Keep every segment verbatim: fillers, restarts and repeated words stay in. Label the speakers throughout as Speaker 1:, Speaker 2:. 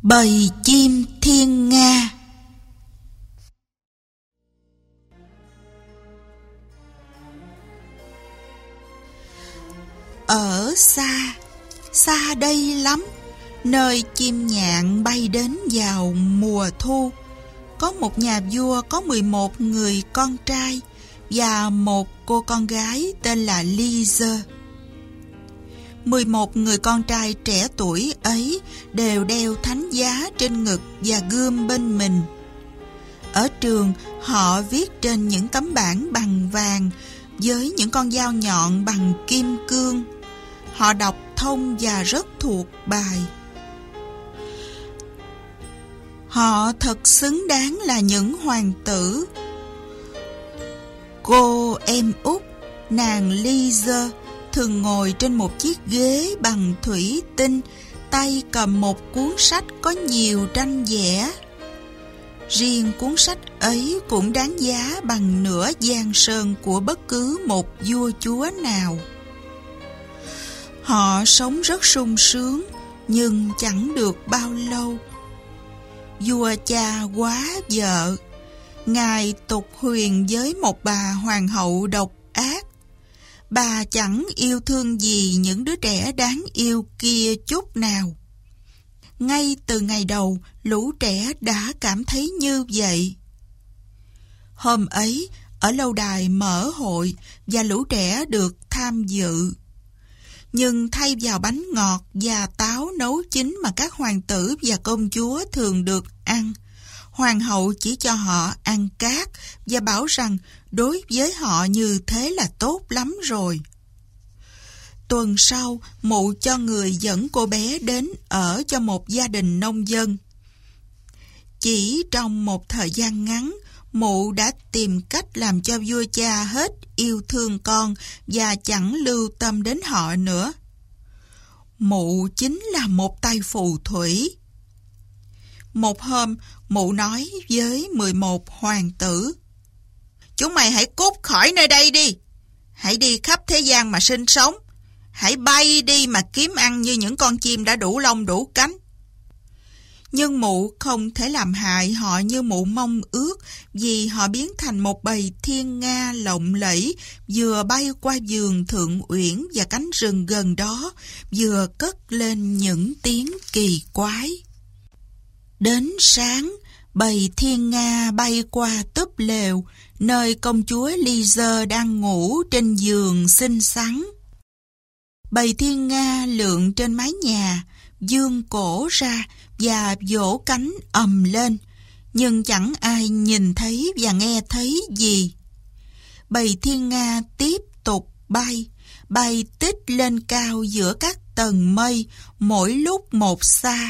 Speaker 1: Bầy chim thiên nga. Ở xa, xa đây lắm, nơi chim nhạn bay đến vào mùa thu, có một nhà vua có mười một người con trai và một cô con gái tên là Lise. Mười một người con trai trẻ tuổi ấy đều đeo thánh giá trên ngực và gươm bên mình. Ở trường, họ viết trên những tấm bảng bằng vàng với những con dao nhọn bằng kim cương. Họ đọc thông và rất thuộc bài. Họ thật xứng đáng là những hoàng tử. Cô em út, nàng Lise, thường ngồi trên một chiếc ghế bằng thủy tinh, tay cầm một cuốn sách có nhiều tranh vẽ. Riêng cuốn sách ấy cũng đáng giá bằng nửa giang sơn của bất cứ một vua chúa nào. Họ sống rất sung sướng, nhưng chẳng được bao lâu. Vua cha quá vợ, ngài tục huyền với một bà hoàng hậu độc ác. Bà chẳng yêu thương gì những đứa trẻ đáng yêu kia chút nào. Ngay từ ngày đầu, lũ trẻ đã cảm thấy như vậy. Hôm ấy, ở lâu đài mở hội và lũ trẻ được tham dự. Nhưng thay vào bánh ngọt và táo nấu chín mà các hoàng tử và công chúa thường được ăn, hoàng hậu chỉ cho họ ăn cát và bảo rằng đối với họ như thế là tốt lắm rồi. Tuần sau, mụ cho người dẫn cô bé đến ở cho một gia đình nông dân. Chỉ trong một thời gian ngắn, mụ đã tìm cách làm cho vua cha hết yêu thương con và chẳng lưu tâm đến họ nữa. Mụ chính là một tay phù thủy. Một hôm, mụ nói với mười một hoàng tử: "Chúng mày hãy cút khỏi nơi đây đi. Hãy đi khắp thế gian mà sinh sống. Hãy bay đi mà kiếm ăn như những con chim đã đủ lông đủ cánh." Nhưng mụ không thể làm hại họ như mụ mong ước, vì họ biến thành một bầy thiên nga lộng lẫy, vừa bay qua vườn thượng uyển và cánh rừng gần đó, vừa cất lên những tiếng kỳ quái. Đến sáng, bầy thiên nga bay qua túp lều, nơi công chúa Lise đang ngủ trên giường xinh xắn. Bầy thiên nga lượn trên mái nhà, vươn cổ ra và vỗ cánh ầm lên, nhưng chẳng ai nhìn thấy và nghe thấy gì. Bầy thiên nga tiếp tục bay, bay tít lên cao giữa các tầng mây, mỗi lúc một xa.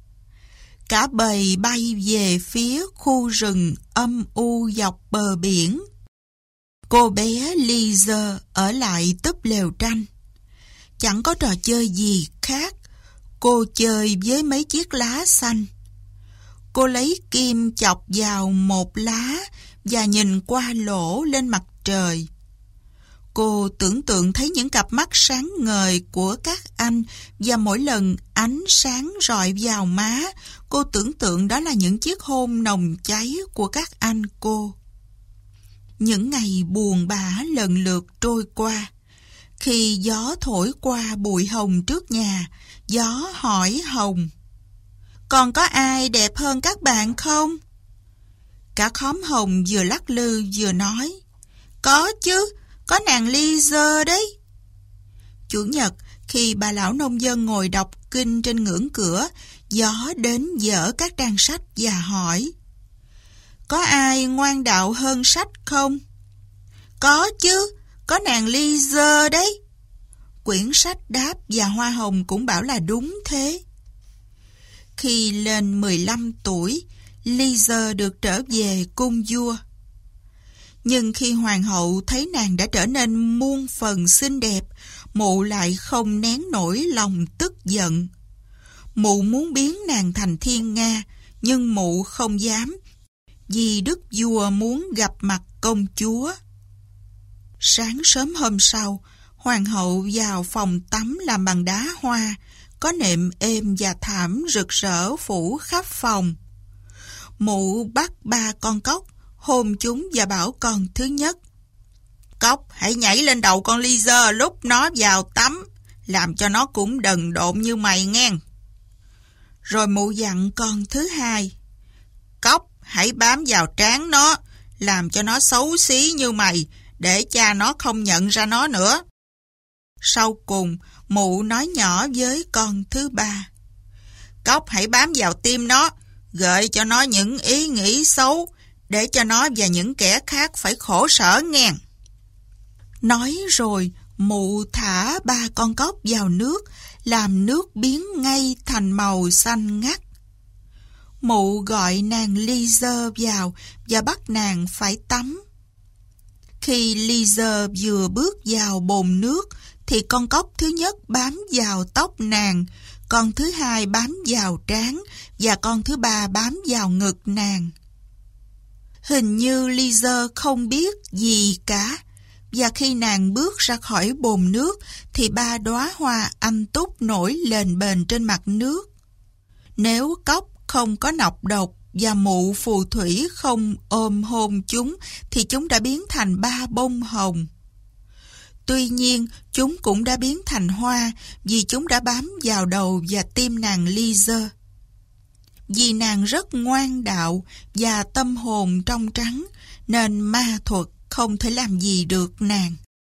Speaker 1: Cả bầy bay về phía khu rừng âm u dọc bờ biển. Cô bé Lise ở lại túp lều tranh. Chẳng có trò chơi gì khác. Cô chơi với mấy chiếc lá xanh. Cô lấy kim chọc vào một lá và nhìn qua lỗ lên mặt trời. Cô tưởng tượng thấy những cặp mắt sáng ngời của các anh, và mỗi lần ánh sáng rọi vào má, cô tưởng tượng đó là những chiếc hôn nồng cháy của các anh cô. Những ngày buồn bã lần lượt trôi qua. Khi gió thổi qua bụi hồng trước nhà, gió hỏi hồng: "Còn có ai đẹp hơn các bạn không?" Cả khóm hồng vừa lắc lư vừa nói: "Có chứ, có nàng Lise đấy." Chủ nhật, khi bà lão nông dân ngồi đọc kinh trên ngưỡng cửa, gió đến dở các trang sách và hỏi: "Có ai ngoan đạo hơn sách không?" "Có chứ, có nàng Lise đấy." Quyển sách đáp và hoa hồng cũng bảo là đúng thế. Khi lên mười lăm tuổi, Lise được trở về cung vua. Nhưng khi hoàng hậu thấy nàng đã trở nên muôn phần xinh đẹp, mụ lại không nén nổi lòng tức giận. Mụ muốn biến nàng thành thiên nga, nhưng mụ không dám, vì đức vua muốn gặp mặt công chúa. Sáng sớm hôm sau, hoàng hậu vào phòng tắm làm bằng đá hoa, có nệm êm và thảm rực rỡ phủ khắp phòng. Mụ bắt ba con cóc, hôn chúng và bảo con thứ nhất: Cóc, hãy nhảy lên đầu con Lizard lúc nó vào tắm, làm cho nó cũng đần độn như mày nghe. Rồi mụ dặn con thứ hai: Cóc, hãy bám vào trán nó, làm cho nó xấu xí như mày, để cha nó không nhận ra nó nữa. Sau cùng, mụ nói nhỏ với con thứ ba: Cóc, hãy bám vào tim nó, gợi cho nó những ý nghĩ xấu, để cho nó và những kẻ khác phải khổ sở nghe. Nói rồi, mụ thả ba con cóc vào nước, làm nước biến ngay thành màu xanh ngắt. Mụ gọi nàng Lizard vào và bắt nàng phải tắm. Khi Lizard vừa bước vào bồn nước, thì con cóc thứ nhất bám vào tóc nàng, con thứ hai bám vào trán và con thứ ba bám vào ngực nàng. Hình như Lizard không biết gì cả, và khi nàng bước ra khỏi bồn nước thì ba đóa hoa anh túc nổi lên bền trên mặt nước. Nếu cóc không có nọc độc và mụ phù thủy không ôm hôn chúng thì chúng đã biến thành ba bông hồng. Tuy nhiên, chúng cũng đã biến thành hoa vì chúng đã bám vào đầu và tim nàng Lizard. Vì nàng rất ngoan đạo và tâm hồn trong trắng, nên ma thuật không thể làm gì được nàng.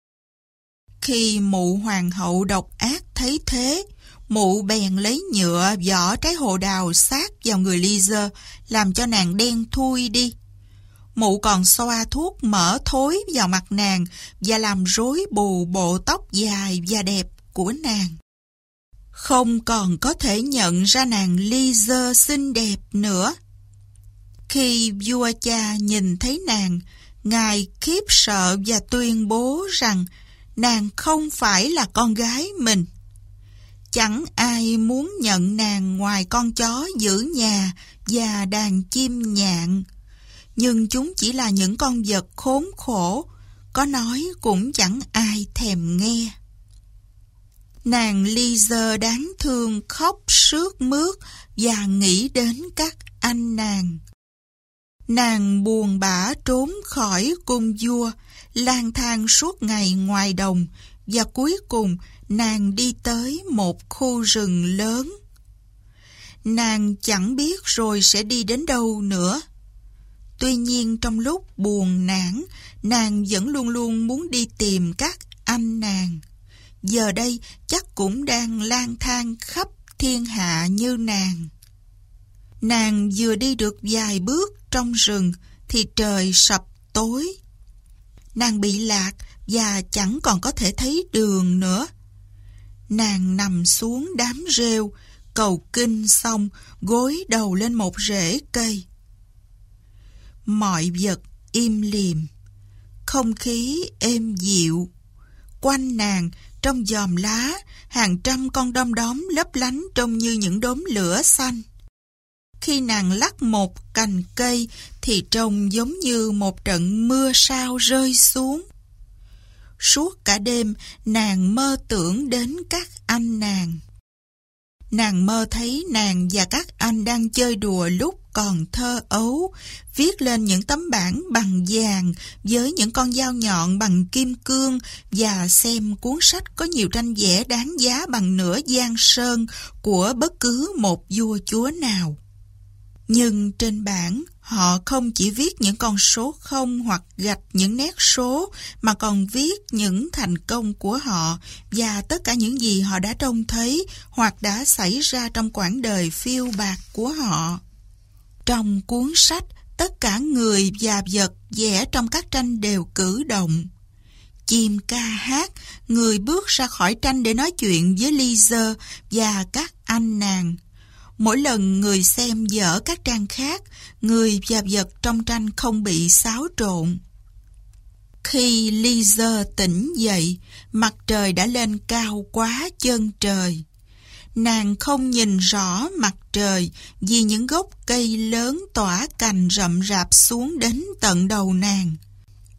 Speaker 1: Khi mụ hoàng hậu độc ác thấy thế, mụ bèn lấy nhựa vỏ trái hồ đào sát vào người Lizard, làm cho nàng đen thui đi. Mụ còn xoa thuốc mỡ thối vào mặt nàng và làm rối bù bộ tóc dài và đẹp của nàng. Không còn có thể nhận ra nàng Lizard xinh đẹp nữa. Khi vua cha nhìn thấy nàng, ngài khiếp sợ và tuyên bố rằng nàng không phải là con gái mình. Chẳng ai muốn nhận nàng ngoài con chó giữ nhà và đàn chim nhạn. Nhưng chúng chỉ là những con vật khốn khổ, có nói cũng chẳng ai thèm nghe. Nàng Lizard đáng thương khóc sướt mướt và nghĩ đến các anh nàng. Nàng buồn bã trốn khỏi cung vua, lang thang suốt ngày ngoài đồng, và cuối cùng nàng đi tới một khu rừng lớn. Nàng chẳng biết rồi sẽ đi đến đâu nữa. Tuy nhiên trong lúc buồn nản, nàng vẫn luôn luôn muốn đi tìm các anh nàng. Giờ đây chắc cũng đang lang thang khắp thiên hạ như nàng. Nàng vừa đi được vài bước trong rừng thì trời sập tối. Nàng bị lạc và chẳng còn có thể thấy đường nữa. Nàng nằm xuống đám rêu, cầu kinh xong gối đầu lên một rễ cây. Mọi vật im lìm, không khí êm dịu. Quanh nàng, trong giòm lá, hàng trăm con đom đóm lấp lánh trông như những đốm lửa xanh. Khi nàng lắc một cành cây thì trông giống như một trận mưa sao rơi xuống. Suốt cả đêm, nàng mơ tưởng đến các anh nàng. Nàng mơ thấy nàng và các anh đang chơi đùa lúc còn thơ ấu, viết lên những tấm bảng bằng vàng với những con dao nhọn bằng kim cương và xem cuốn sách có nhiều tranh vẽ đáng giá bằng nửa giang sơn của bất cứ một vua chúa nào. Nhưng trên bảng, họ không chỉ viết những con số không hoặc gạch những nét số, mà còn viết những thành công của họ và tất cả những gì họ đã trông thấy hoặc đã xảy ra trong quãng đời phiêu bạt của họ. Trong cuốn sách, tất cả người và vật vẽ trong các tranh đều cử động. Chim ca hát, người bước ra khỏi tranh để nói chuyện với Lizard và các anh nàng. Mỗi lần người xem dở các trang khác, người và vật trong tranh không bị xáo trộn. Khi Lizard tỉnh dậy, mặt trời đã lên cao quá chân trời. Nàng không nhìn rõ mặt trời vì những gốc cây lớn tỏa cành rậm rạp xuống đến tận đầu nàng.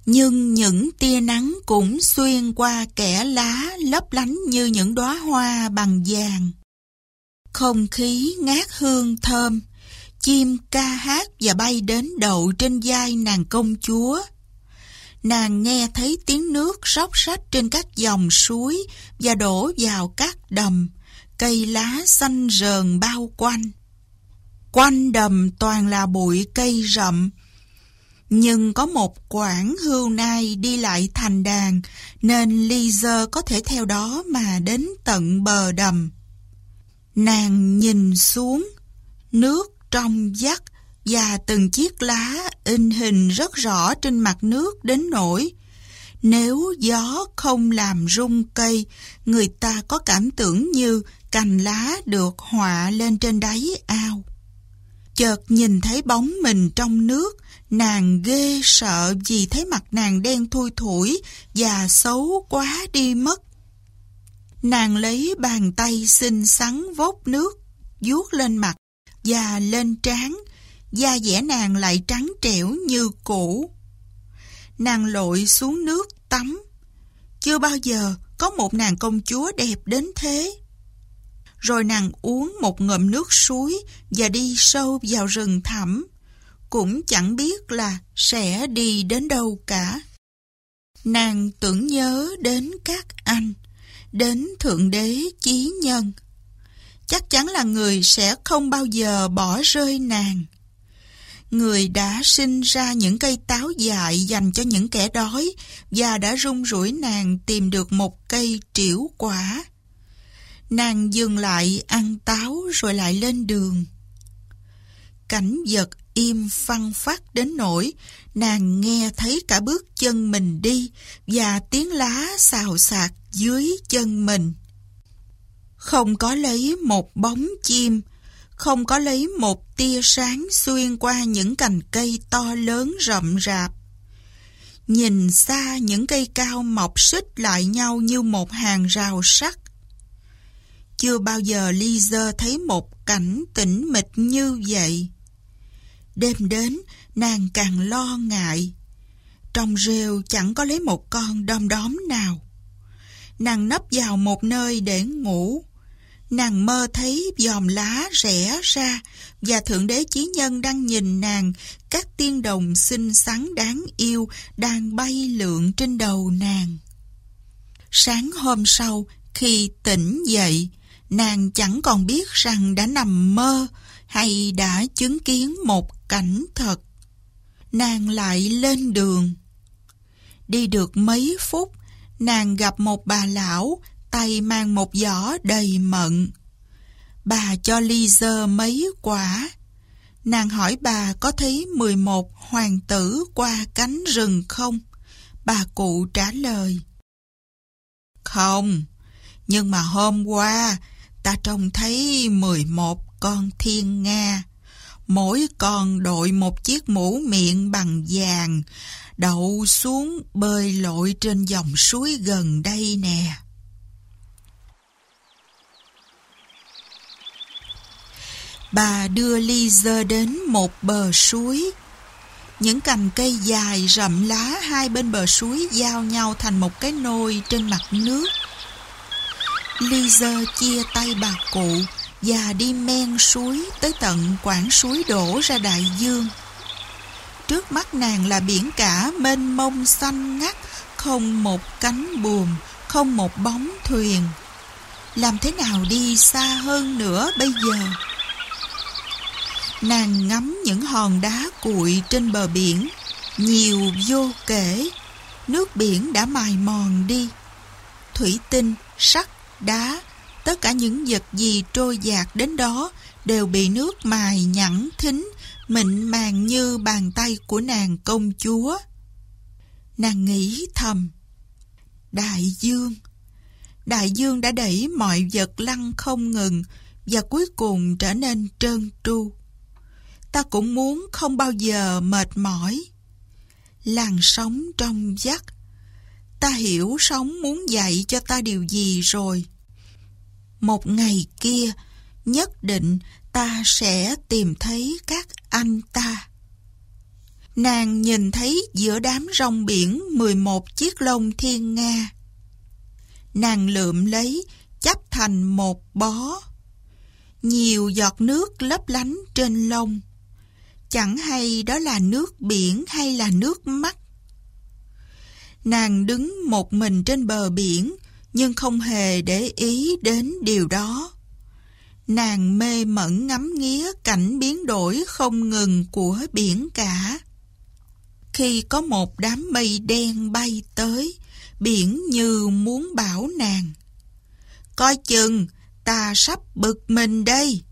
Speaker 1: Nhưng những tia nắng cũng xuyên qua kẽ lá lấp lánh như những đóa hoa bằng vàng. Không khí ngát hương thơm, chim ca hát và bay đến đậu trên vai nàng công chúa. Nàng nghe thấy tiếng nước róc rách trên các dòng suối và đổ vào các đầm, cây lá xanh rờn bao quanh. Quanh đầm toàn là bụi cây rậm, nhưng có một quãng hươu nai đi lại thành đàn, nên Lise có thể theo đó mà đến tận bờ đầm. Nàng nhìn xuống, nước trong vắt và từng chiếc lá in hình rất rõ trên mặt nước đến nỗi nếu gió không làm rung cây, người ta có cảm tưởng như cành lá được họa lên trên đáy ao. Chợt nhìn thấy bóng mình trong nước, nàng ghê sợ vì thấy mặt nàng đen thui thủi và xấu quá đi mất. Nàng lấy bàn tay xinh xắn vốc nước, vuốt lên mặt và lên trán, da dẻ nàng lại trắng trẻo như cũ. Nàng lội xuống nước tắm. Chưa bao giờ có một nàng công chúa đẹp đến thế. Rồi nàng uống một ngụm nước suối và đi sâu vào rừng thẳm, cũng chẳng biết là sẽ đi đến đâu cả. Nàng tưởng nhớ đến các anh, đến Thượng Đế Chí Nhân. Chắc chắn là người sẽ không bao giờ bỏ rơi nàng. Người đã sinh ra những cây táo dại dành cho những kẻ đói và đã run rủi nàng tìm được một cây trĩu quả. Nàng dừng lại ăn táo rồi lại lên đường. Cảnh vật im phăng phắc đến nỗi nàng nghe thấy cả bước chân mình đi và tiếng lá xào xạc dưới chân mình. Không có lấy một bóng chim, không có lấy một tia sáng xuyên qua những cành cây to lớn rậm rạp. Nhìn xa những cây cao mọc xích lại nhau như một hàng rào sắt. Chưa bao giờ Lise thấy một cảnh tĩnh mịch như vậy. Đêm đến, nàng càng lo ngại. Trong rêu chẳng có lấy một con đom đóm nào. Nàng nấp vào một nơi để ngủ. Nàng mơ thấy vòm lá rẽ ra và Thượng Đế Chí Nhân đang nhìn nàng, các tiên đồng xinh xắn đáng yêu đang bay lượn trên đầu nàng. Sáng hôm sau, khi tỉnh dậy, nàng chẳng còn biết rằng đã nằm mơ hay đã chứng kiến một cảnh thật. Nàng lại lên đường. Đi được mấy phút, nàng gặp một bà lão, tay mang một giỏ đầy mận. Bà cho Lise mấy quả. Nàng hỏi bà có thấy mười một hoàng tử qua cánh rừng không? Bà cụ trả lời: Không, nhưng mà hôm qua ta trông thấy mười một con thiên nga. Mỗi con đội một chiếc mũ miệng bằng vàng, đậu xuống bơi lội trên dòng suối gần đây nè. Bà đưa Lise đến một bờ suối. Những cành cây dài rậm lá hai bên bờ suối giao nhau thành một cái nôi trên mặt nước. Lise chia tay bà cụ và đi men suối tới tận quãng suối đổ ra đại dương. Trước mắt nàng là biển cả mênh mông xanh ngắt, không một cánh buồm, không một bóng thuyền. Làm thế nào đi xa hơn nữa bây giờ? Nàng ngắm những hòn đá cuội trên bờ biển, nhiều vô kể. Nước biển đã mài mòn đi. Thủy tinh, sắt, đá, tất cả những vật gì trôi dạt đến đó đều bị nước mài nhẵn thính, mịn màng như bàn tay của nàng công chúa. Nàng nghĩ thầm: Đại dương, đại dương đã đẩy mọi vật lăn không ngừng và cuối cùng trở nên trơn tru. Ta cũng muốn không bao giờ mệt mỏi. Làn sóng trong vắt. Ta hiểu sóng muốn dạy cho ta điều gì rồi. Một ngày kia, nhất định ta sẽ tìm thấy các anh ta. nàng nhìn thấy giữa đám rong biển mười một chiếc lông thiên nga. Nàng lượm lấy, chắp thành một bó. Nhiều giọt nước lấp lánh trên lông. Chẳng hay đó là nước biển hay là nước mắt. Nàng đứng một mình trên bờ biển, nhưng không hề để ý đến điều đó. Nàng mê mẩn ngắm nghía cảnh biến đổi không ngừng của biển cả. Khi có một đám mây đen bay tới, biển như muốn bảo nàng: coi chừng, ta sắp bực mình đây.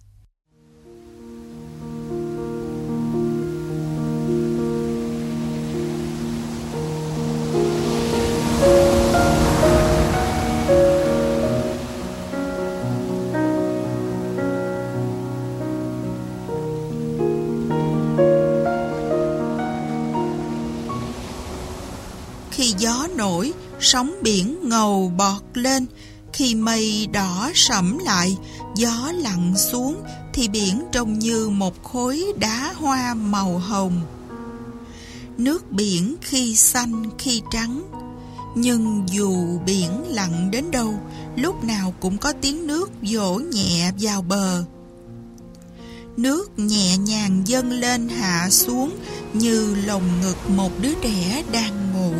Speaker 1: Khi gió nổi, sóng biển ngầu bọt lên. Khi mây đỏ sẫm lại, gió lặn xuống, thì biển trông như một khối đá hoa màu hồng. Nước biển khi xanh khi trắng, nhưng dù biển lặn đến đâu, lúc nào cũng có tiếng nước vỗ nhẹ vào bờ. Nước nhẹ nhàng dâng lên hạ xuống như lồng ngực một đứa trẻ đang ngủ.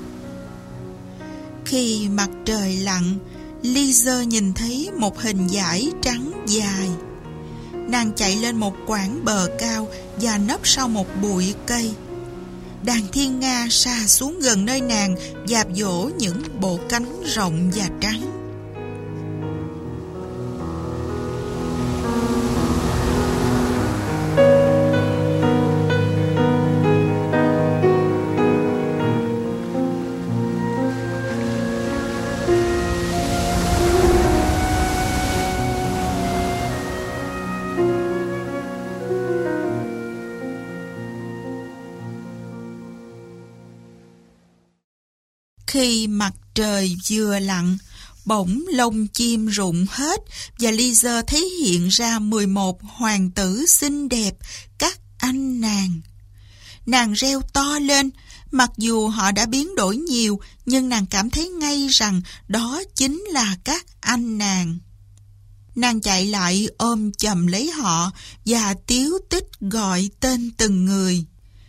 Speaker 1: Khi mặt trời lặn, Lisa nhìn thấy một hình dải trắng dài. Nàng chạy lên một quãng bờ cao và nấp sau một bụi cây. Đàn thiên nga sa xuống gần nơi nàng, dạp dỗ những bộ cánh rộng và trắng. Khi mặt trời vừa lặn, bỗng lông chim rụng hết và Lisa thấy hiện ra mười một hoàng tử xinh đẹp, các anh nàng. Nàng reo to lên, mặc dù họ đã biến đổi nhiều, nhưng nàng cảm thấy ngay rằng đó chính là các anh nàng. Nàng chạy lại ôm chầm lấy họ và tíu tích gọi tên từng người.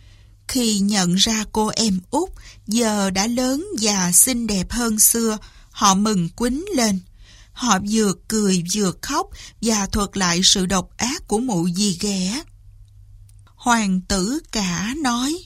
Speaker 1: Khi nhận ra cô em út giờ đã lớn và xinh đẹp hơn xưa, họ mừng quýnh lên. Họ vừa cười vừa khóc và thuật lại sự độc ác của mụ dì ghẻ. Hoàng tử cả nói: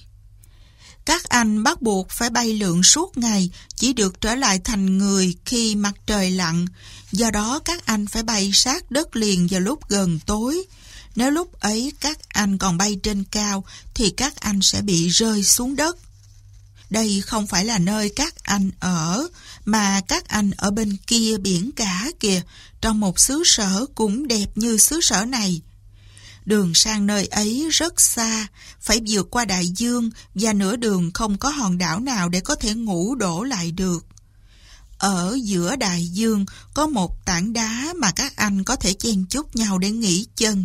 Speaker 1: các anh bắt buộc phải bay lượn suốt ngày, chỉ được trở lại thành người khi mặt trời lặn. Do đó các anh phải bay sát đất liền vào lúc gần tối. Nếu lúc ấy các anh còn bay trên cao thì các anh sẽ bị rơi xuống đất. Đây không phải là nơi các anh ở, mà các anh ở bên kia biển cả kìa, trong một xứ sở cũng đẹp như xứ sở này. Đường sang nơi ấy rất xa, phải vượt qua đại dương và nửa đường không có hòn đảo nào để có thể ngủ đổ lại được. Ở giữa đại dương có một tảng đá mà các anh có thể chen chúc nhau để nghỉ chân.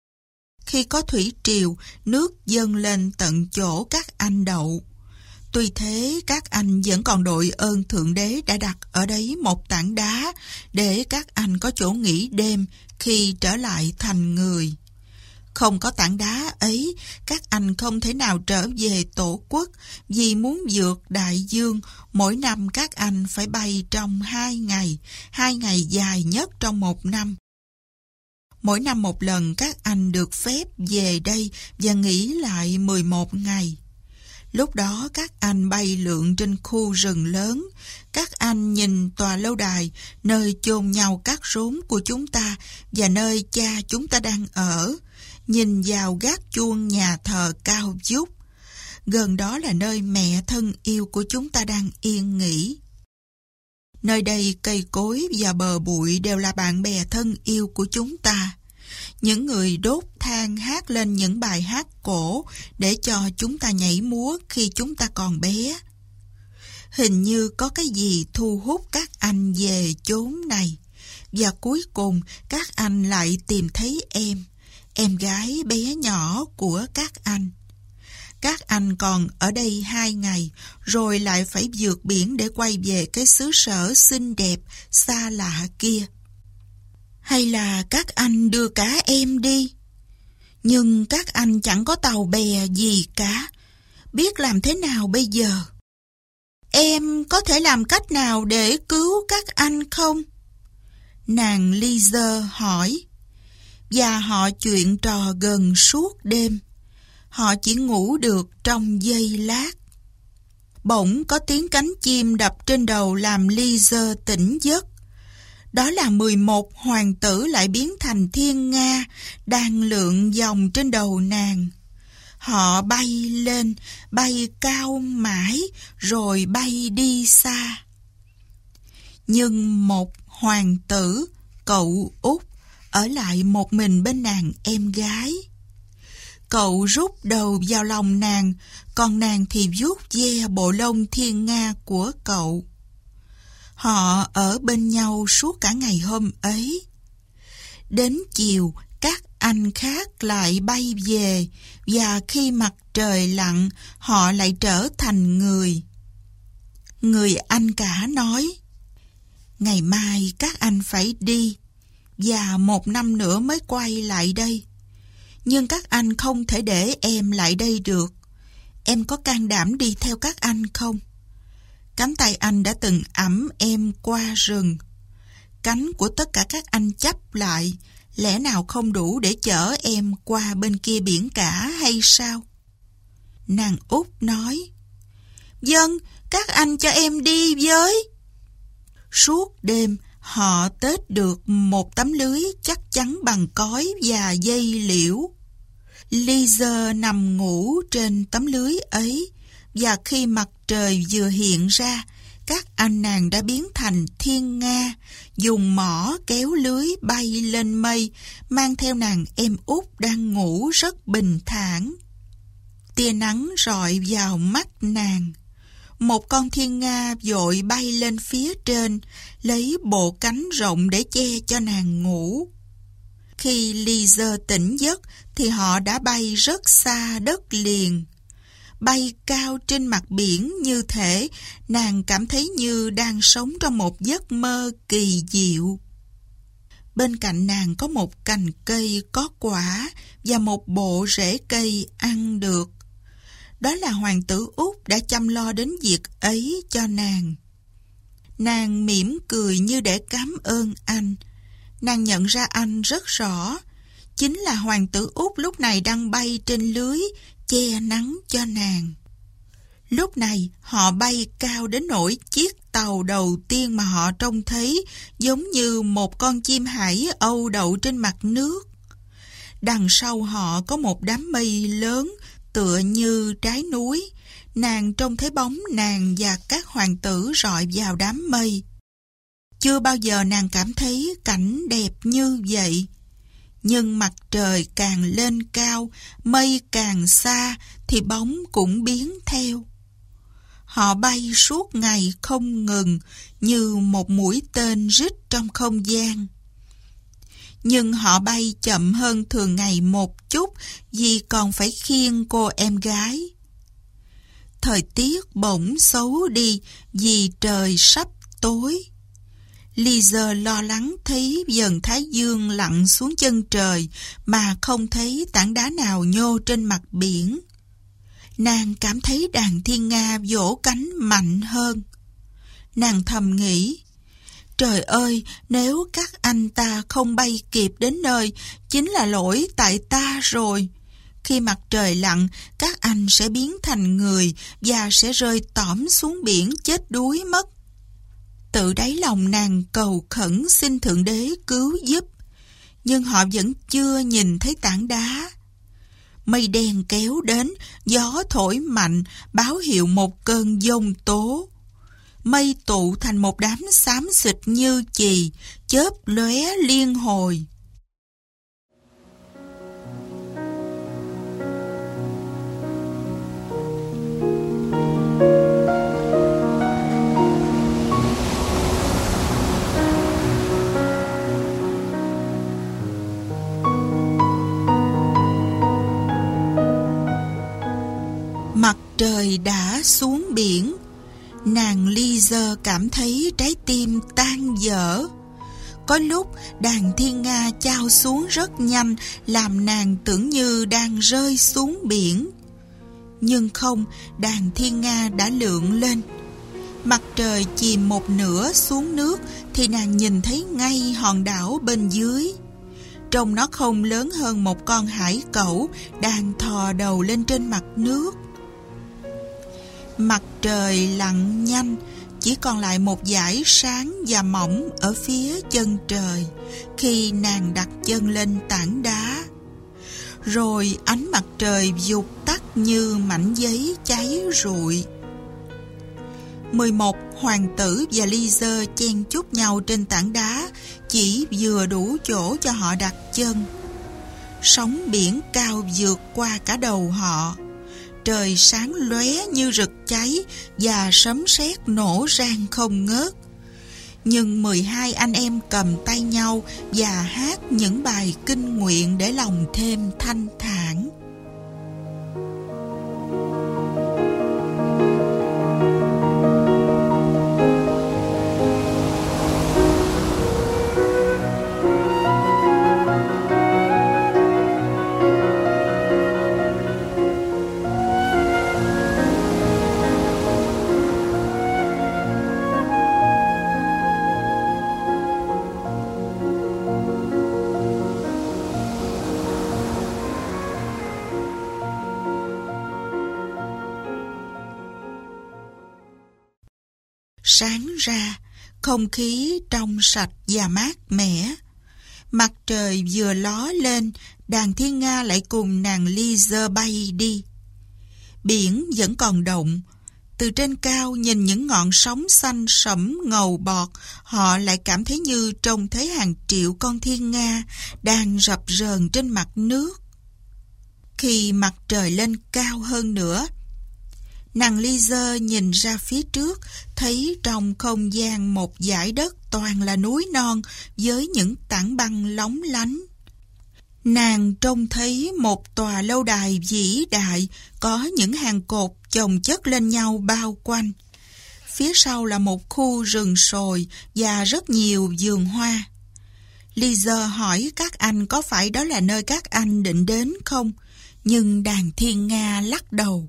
Speaker 1: Khi có thủy triều, nước dâng lên tận chỗ các anh đậu. Tuy thế, các anh vẫn còn đội ơn Thượng Đế đã đặt ở đấy một tảng đá để các anh có chỗ nghỉ đêm khi trở lại thành người. Không có tảng đá ấy, các anh không thể nào trở về tổ quốc, vì muốn vượt đại dương, mỗi năm các anh phải bay trong hai ngày, hai ngày dài nhất trong một năm. Mỗi năm một lần các anh được phép về đây và nghỉ lại mười một ngày. Lúc đó các anh bay lượn trên khu rừng lớn, các anh nhìn tòa lâu đài, nơi chôn nhau các rốn của chúng ta và nơi cha chúng ta đang ở, nhìn vào gác chuông nhà thờ cao vút. Gần đó là nơi mẹ thân yêu của chúng ta đang yên nghỉ. Nơi đây cây cối và bờ bụi đều là bạn bè thân yêu của chúng ta. Những người đốt than hát lên những bài hát cổ để cho chúng ta nhảy múa khi chúng ta còn bé. Hình như có cái gì thu hút các anh về chốn này. Và cuối cùng các anh lại tìm thấy em, em gái bé nhỏ của các anh. Các anh còn ở đây hai ngày, rồi lại phải vượt biển để quay về cái xứ sở xinh đẹp, xa lạ kia. Hay là các anh đưa cả em đi? Nhưng các anh chẳng có tàu bè gì cả. Biết làm thế nào bây giờ? Em có thể làm cách nào để cứu các anh không? Nàng Lisa hỏi. Và họ chuyện trò gần suốt đêm. Họ chỉ ngủ được trong giây lát. Bỗng có tiếng cánh chim đập trên đầu làm Lisa tỉnh giấc. Đó là mười một hoàng tử lại biến thành thiên nga, đang lượn vòng trên đầu nàng. Họ bay lên, bay cao mãi, rồi bay đi xa. Nhưng một hoàng tử, cậu út, ở lại một mình bên nàng em gái. Cậu rút đầu vào lòng nàng, còn nàng thì vuốt ve bộ lông thiên nga của cậu. Họ ở bên nhau suốt cả ngày hôm ấy. Đến chiều, các anh khác lại bay về, và khi mặt trời lặn, họ lại trở thành người. Người anh cả nói, ngày mai các anh phải đi, và một năm nữa mới quay lại đây. Nhưng các anh không thể để em lại đây được. Em có can đảm đi theo các anh không? Cánh tay anh đã từng ẵm em qua rừng. Cánh của tất cả các anh chắp lại, lẽ nào không đủ để chở em qua bên kia biển cả hay sao? Nàng út nói, vâng, các anh cho em đi với. Suốt đêm, họ tết được một tấm lưới chắc chắn bằng cói và dây liễu. Lisa nằm ngủ trên tấm lưới ấy, và khi mặt trời vừa hiện ra, các anh nàng đã biến thành thiên nga, dùng mỏ kéo lưới bay lên mây, mang theo nàng em út đang ngủ rất bình thản. Tia nắng rọi vào mắt nàng. Một con thiên nga vội bay lên phía trên, lấy bộ cánh rộng để che cho nàng ngủ. Khi Lisa tỉnh giấc thì họ đã bay rất xa đất liền. Bay cao trên mặt biển như thể nàng cảm thấy như đang sống trong một giấc mơ kỳ diệu. Bên cạnh nàng có một cành cây có quả và một bộ rễ cây ăn được. Đó là hoàng tử út đã chăm lo đến việc ấy cho nàng. Nàng mỉm cười như để cảm ơn anh. Nàng nhận ra anh rất rõ. Chính là hoàng tử út lúc này đang bay trên lưới, che nắng cho nàng. Lúc này họ bay cao đến nỗi chiếc tàu đầu tiên mà họ trông thấy giống như một con chim hải âu đậu trên mặt nước. Đằng sau họ có một đám mây lớn tựa như trái núi. Nàng trông thấy bóng nàng và các hoàng tử rọi vào đám mây. Chưa bao giờ nàng cảm thấy cảnh đẹp như vậy. Nhưng mặt trời càng lên cao, mây càng xa, thì bóng cũng biến theo. Họ bay suốt ngày không ngừng, như một mũi tên rít trong không gian. Nhưng họ bay chậm hơn thường ngày một chút, vì còn phải khiêng cô em gái. Thời tiết bỗng xấu đi, vì trời sắp tối. Lisa lo lắng thấy dần thái dương lặn xuống chân trời mà không thấy tảng đá nào nhô trên mặt biển. Nàng cảm thấy đàn thiên nga vỗ cánh mạnh hơn. Nàng thầm nghĩ, trời ơi, nếu các anh ta không bay kịp đến nơi, chính là lỗi tại ta rồi. Khi mặt trời lặn, các anh sẽ biến thành người và sẽ rơi tõm xuống biển chết đuối mất. Tự đáy lòng nàng cầu khẩn xin Thượng Đế cứu giúp, nhưng họ vẫn chưa nhìn thấy tảng đá. Mây đen kéo đến, gió thổi mạnh, báo hiệu một cơn giông tố. Mây tụ thành một đám xám xịt như chì, chớp lóe liên hồi. trời đã xuống biển, nàng Lise cảm thấy trái tim tan vỡ. Có lúc đàn thiên nga chao xuống rất nhanh, làm nàng tưởng như đang rơi xuống biển. Nhưng không, đàn thiên nga đã lượn lên. Mặt trời chìm một nửa xuống nước thì nàng nhìn thấy ngay hòn đảo bên dưới. Trông nó không lớn hơn một con hải cẩu đang thò đầu lên trên mặt nước. Mặt trời lặn nhanh, chỉ còn lại một dải sáng và mỏng ở phía chân trời khi nàng đặt chân lên tảng đá. Rồi ánh mặt trời vụt tắt như mảnh giấy cháy rụi. mười một hoàng tử và Lise chen chúc nhau trên tảng đá, chỉ vừa đủ chỗ cho họ đặt chân. Sóng biển cao vượt qua cả đầu họ. Trời sáng lóe như rực cháy và sấm sét nổ rang không ngớt. Nhưng mười hai anh em cầm tay nhau và hát những bài kinh nguyện để lòng thêm thanh thản. Sáng ra, không khí trong sạch và mát mẻ. Mặt trời vừa ló lên, đàn thiên nga lại cùng nàng Lise bay đi. Biển vẫn còn động. Từ trên cao nhìn những ngọn sóng xanh sẫm ngầu bọt, họ lại cảm thấy như trông thấy hàng triệu con thiên nga đang rập rờn trên mặt nước. Khi mặt trời lên cao hơn nữa, nàng Lise nhìn ra phía trước, thấy trong không gian một dải đất toàn là núi non với những tảng băng lóng lánh. Nàng trông thấy một tòa lâu đài vĩ đại, có những hàng cột chồng chất lên nhau bao quanh. Phía sau là một khu rừng sồi và rất nhiều vườn hoa. Lise hỏi các anh có phải đó là nơi các anh định đến không, nhưng đàn thiên nga lắc đầu.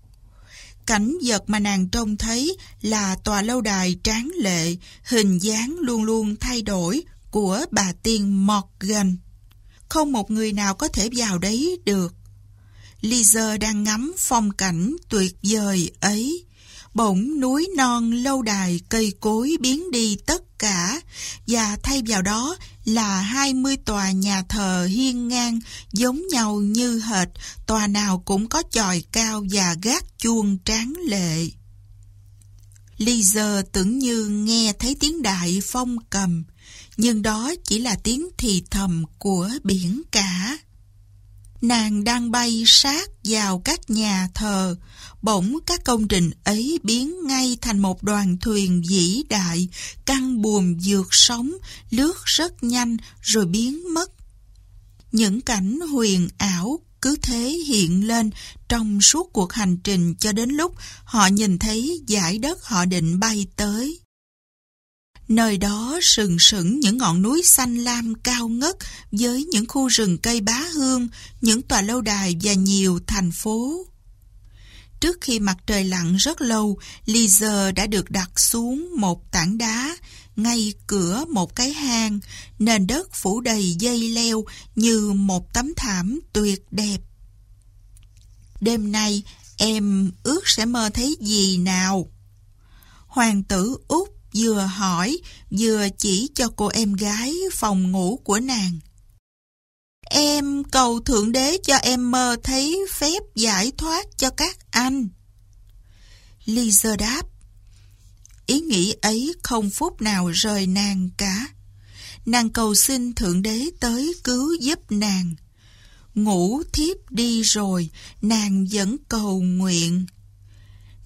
Speaker 1: Cảnh vật mà nàng trông thấy là tòa lâu đài tráng lệ, hình dáng luôn luôn thay đổi của bà tiên Morgan. Không một người nào có thể vào đấy được. Lise đang ngắm phong cảnh tuyệt vời ấy. Bỗng núi non, lâu đài, cây cối biến đi tất cả, và thay vào đó là hai mươi tòa nhà thờ hiên ngang, giống nhau như hệt, tòa nào cũng có chòi cao và gác chuông tráng lệ. Lise tưởng như nghe thấy tiếng đại phong cầm, nhưng đó chỉ là tiếng thì thầm của biển cả. Nàng đang bay sát vào các nhà thờ, bỗng các công trình ấy biến ngay thành một đoàn thuyền vĩ đại, căng buồm vượt sóng, lướt rất nhanh rồi biến mất. Những cảnh huyền ảo cứ thế hiện lên trong suốt cuộc hành trình cho đến lúc họ nhìn thấy dải đất họ định bay tới. Nơi đó sừng sững những ngọn núi xanh lam cao ngất với những khu rừng cây bá hương, những tòa lâu đài và nhiều thành phố. Trước khi mặt trời lặn rất lâu, Lise đã được đặt xuống một tảng đá ngay cửa một cái hang, nền đất phủ đầy dây leo như một tấm thảm tuyệt đẹp. Đêm nay em ước sẽ mơ thấy gì nào? Hoàng tử Úc vừa hỏi, vừa chỉ cho cô em gái phòng ngủ của nàng. Em cầu Thượng Đế cho em mơ thấy phép giải thoát cho các anh. Lise đáp. Ý nghĩ ấy không phút nào rời nàng cả. Nàng cầu xin Thượng Đế tới cứu giúp nàng. Ngủ thiếp đi rồi, nàng vẫn cầu nguyện.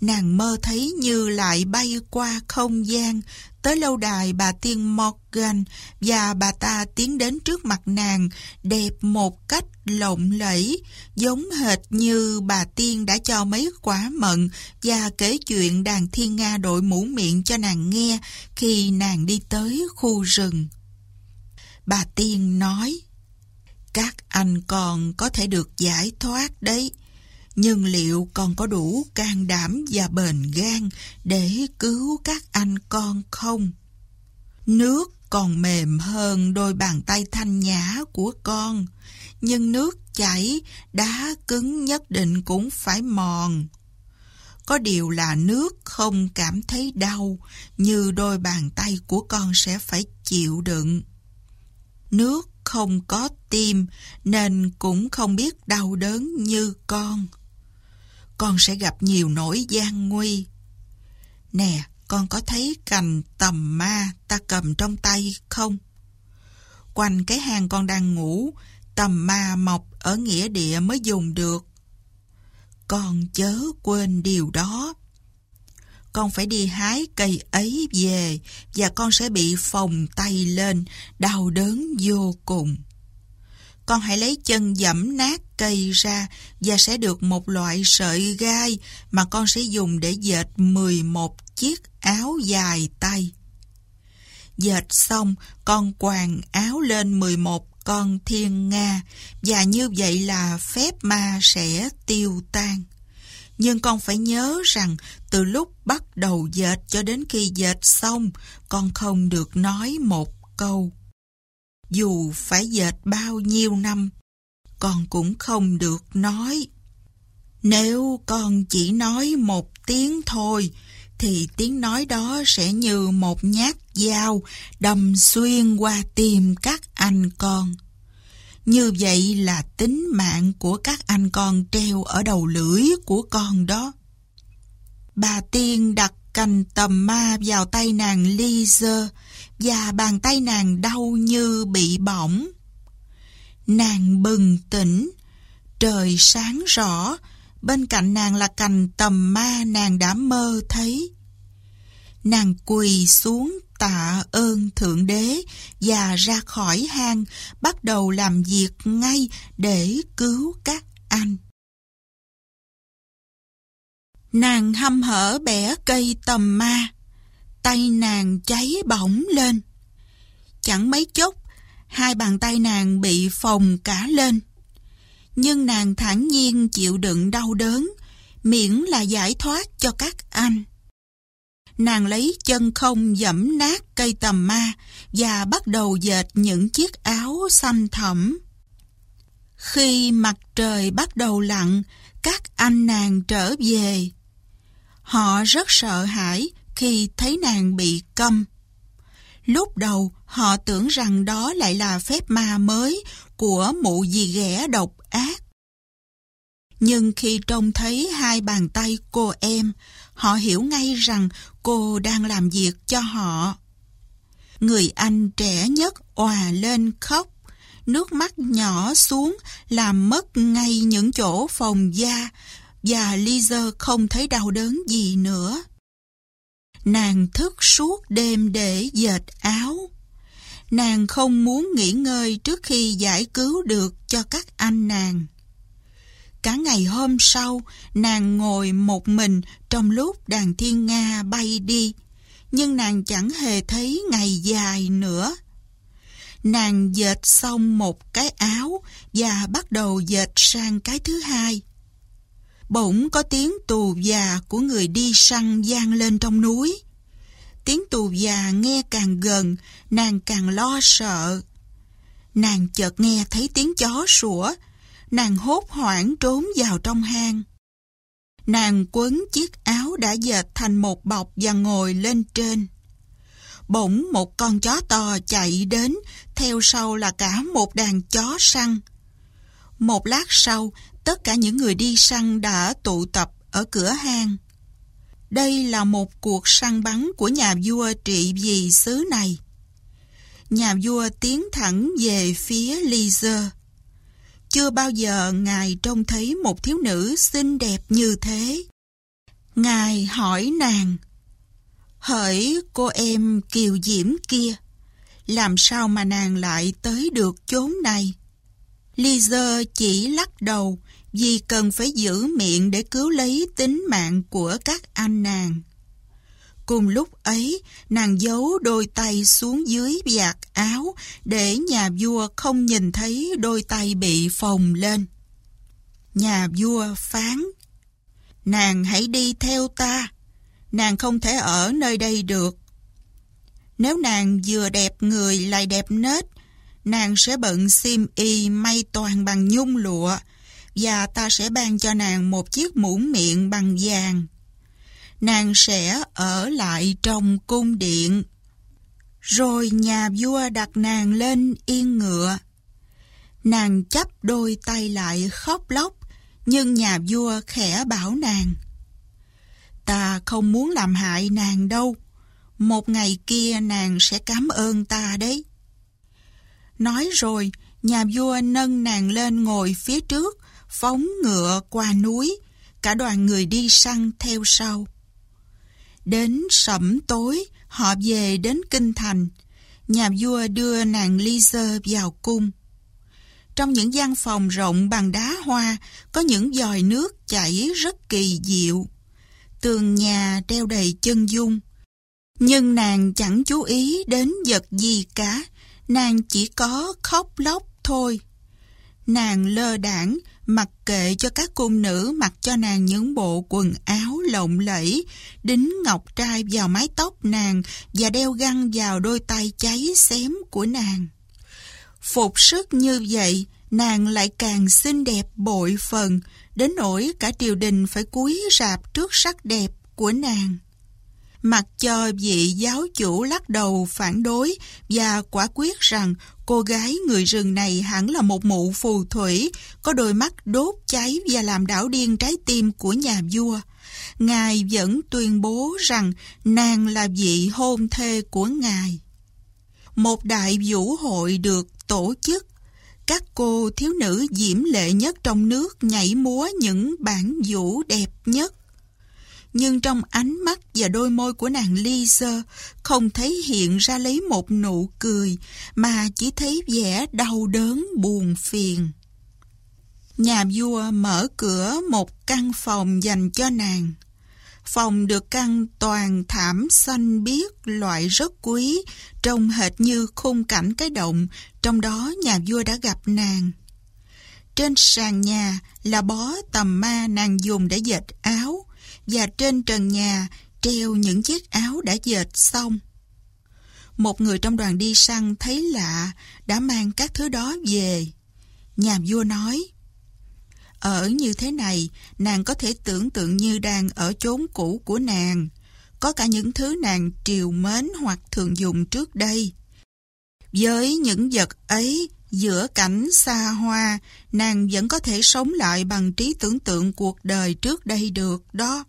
Speaker 1: nàng mơ thấy như lại bay qua không gian tới lâu đài bà tiên Morgan, và bà ta tiến đến trước mặt nàng đẹp một cách lộng lẫy, giống hệt như bà tiên đã cho mấy quả mận và kể chuyện đàn thiên nga đội mũ miệng cho nàng nghe khi nàng đi tới khu rừng. Bà tiên nói: "Các anh con có thể được giải thoát đấy, nhưng liệu con có đủ can đảm và bền gan để cứu các anh con không? Nước còn mềm hơn đôi bàn tay thanh nhã của con, nhưng nước chảy, đá cứng nhất định cũng phải mòn. Có điều là nước không cảm thấy đau như đôi bàn tay của con sẽ phải chịu đựng. Nước không có tim nên cũng không biết đau đớn như con. Con sẽ gặp nhiều nỗi gian nguy. Nè, con có thấy cành tầm ma ta cầm trong tay không? Quanh cái hang con đang ngủ, tầm ma mọc ở nghĩa địa mới dùng được. Con chớ quên điều đó. Con phải đi hái cây ấy về, và con sẽ bị phồng tay lên, đau đớn vô cùng. Con hãy lấy chân giẫm nát cây ra và sẽ được một loại sợi gai mà con sẽ dùng để dệt mười một chiếc áo dài tay. Dệt xong, con quàng áo lên mười một con thiên nga, và như vậy là phép ma sẽ tiêu tan. Nhưng con phải nhớ rằng từ lúc bắt đầu dệt cho đến khi dệt xong, con không được nói một câu. Dù phải dệt bao nhiêu năm, con cũng không được nói. Nếu con chỉ nói một tiếng thôi, thì tiếng nói đó sẽ như một nhát dao đâm xuyên qua tim các anh con. Như vậy là tính mạng của các anh con treo ở đầu lưỡi của con đó. Bà tiên đặt cành tầm ma vào tay nàng Lise, và bàn tay nàng đau như bị bỏng. Nàng bừng tỉnh, trời sáng rõ, bên cạnh nàng là cành tầm ma nàng đã mơ thấy. Nàng quỳ xuống tạ ơn Thượng Đế và ra khỏi hang, bắt đầu làm việc ngay để cứu các anh. Nàng hăm hở bẻ cây tầm ma, tay nàng cháy bỏng lên. Chẳng mấy chốc, hai bàn tay nàng bị phồng cả lên. Nhưng nàng thản nhiên chịu đựng đau đớn, miễn là giải thoát cho các anh. Nàng lấy chân không giẫm nát cây tầm ma và bắt đầu dệt những chiếc áo xanh thẫm. Khi mặt trời bắt đầu lặn, các anh nàng trở về. Họ rất sợ hãi khi thấy nàng bị câm. Lúc đầu họ tưởng rằng đó lại là phép ma mới của mụ dì ghẻ độc ác. Nhưng khi trông thấy hai bàn tay cô em, họ hiểu ngay rằng cô đang làm việc cho họ. Người anh trẻ nhất òa lên khóc, nước mắt nhỏ xuống làm mất ngay những chỗ phồng da, và Lise không thấy đau đớn gì nữa. Nàng thức suốt đêm để dệt áo. Nàng không muốn nghỉ ngơi trước khi giải cứu được cho các anh nàng. Cả ngày hôm sau, nàng ngồi một mình trong lúc đàn thiên nga bay đi, nhưng nàng chẳng hề thấy ngày dài nữa. Nàng dệt xong một cái áo và bắt đầu dệt sang cái thứ hai. Bỗng có tiếng tù và của người đi săn vang lên trong núi. Tiếng tù và nghe càng gần, nàng càng lo sợ. Nàng chợt nghe thấy tiếng chó sủa. Nàng hốt hoảng trốn vào trong hang. Nàng quấn chiếc áo đã dệt thành một bọc và ngồi lên trên. Bỗng một con chó to chạy đến, theo sau là cả một đàn chó săn. Một lát sau, tất cả những người đi săn đã tụ tập ở cửa hang. Đây là một cuộc săn bắn của nhà vua trị vì xứ này. Nhà vua tiến thẳng về phía Lise. Chưa bao giờ ngài trông thấy một thiếu nữ xinh đẹp như thế. Ngài hỏi nàng: hỡi cô em kiều diễm kia, làm sao mà nàng lại tới được chốn này? Lise chỉ lắc đầu, vì cần phải giữ miệng để cứu lấy tính mạng của các anh nàng. Cùng lúc ấy, nàng giấu đôi tay xuống dưới vạt áo để nhà vua không nhìn thấy đôi tay bị phồng lên. Nhà vua phán: nàng hãy đi theo ta, nàng không thể ở nơi đây được. Nếu nàng vừa đẹp người lại đẹp nết, nàng sẽ bận xiêm y may toàn bằng nhung lụa, và ta sẽ ban cho nàng một chiếc muỗng miệng bằng vàng. Nàng sẽ ở lại trong cung điện. Rồi nhà vua đặt nàng lên yên ngựa. Nàng chắp đôi tay lại khóc lóc, nhưng nhà vua khẽ bảo nàng: ta không muốn làm hại nàng đâu. Một ngày kia nàng sẽ cảm ơn ta đấy. Nói rồi, nhà vua nâng nàng lên ngồi phía trước, phóng ngựa qua núi, cả đoàn người đi săn theo sau. Đến sẩm tối, họ về đến kinh thành. Nhà vua đưa nàng Lise vào cung. Trong những gian phòng rộng bằng đá hoa, có những vòi nước chảy rất kỳ diệu. Tường nhà treo đầy chân dung. Nhưng nàng chẳng chú ý đến vật gì cả, nàng chỉ có khóc lóc thôi. Nàng lơ đãng, mặc kệ cho các cung nữ mặc cho nàng những bộ quần áo lộng lẫy, đính ngọc trai vào mái tóc nàng và đeo găng vào đôi tay cháy xém của nàng. Phục sức như vậy, nàng lại càng xinh đẹp bội phần, đến nỗi cả triều đình phải cúi rạp trước sắc đẹp của nàng. Mặc cho vị giáo chủ lắc đầu phản đối và quả quyết rằng cô gái người rừng này hẳn là một mụ phù thủy, có đôi mắt đốt cháy và làm đảo điên trái tim của nhà vua, ngài vẫn tuyên bố rằng nàng là vị hôn thê của ngài. Một đại vũ hội được tổ chức. Các cô thiếu nữ diễm lệ nhất trong nước nhảy múa những bản vũ đẹp nhất. Nhưng trong ánh mắt và đôi môi của nàng Lise không thấy hiện ra lấy một nụ cười, mà chỉ thấy vẻ đau đớn buồn phiền. Nhà vua mở cửa một căn phòng dành cho nàng. Phòng được căn toàn thảm xanh biếc loại rất quý, trông hệt như khung cảnh cái động, trong đó nhà vua đã gặp nàng. Trên sàn nhà là bó tằm ma nàng dùng để dệt áo, và trên trần nhà treo những chiếc áo đã dệt xong. Một người trong đoàn đi săn thấy lạ, đã mang các thứ đó về. Nhà vua nói: ở như thế này, nàng có thể tưởng tượng như đang ở chốn cũ của nàng. Có cả những thứ nàng trìu mến hoặc thường dùng trước đây. Với những vật ấy, giữa cảnh xa hoa, nàng vẫn có thể sống lại bằng trí tưởng tượng cuộc đời trước đây được đó.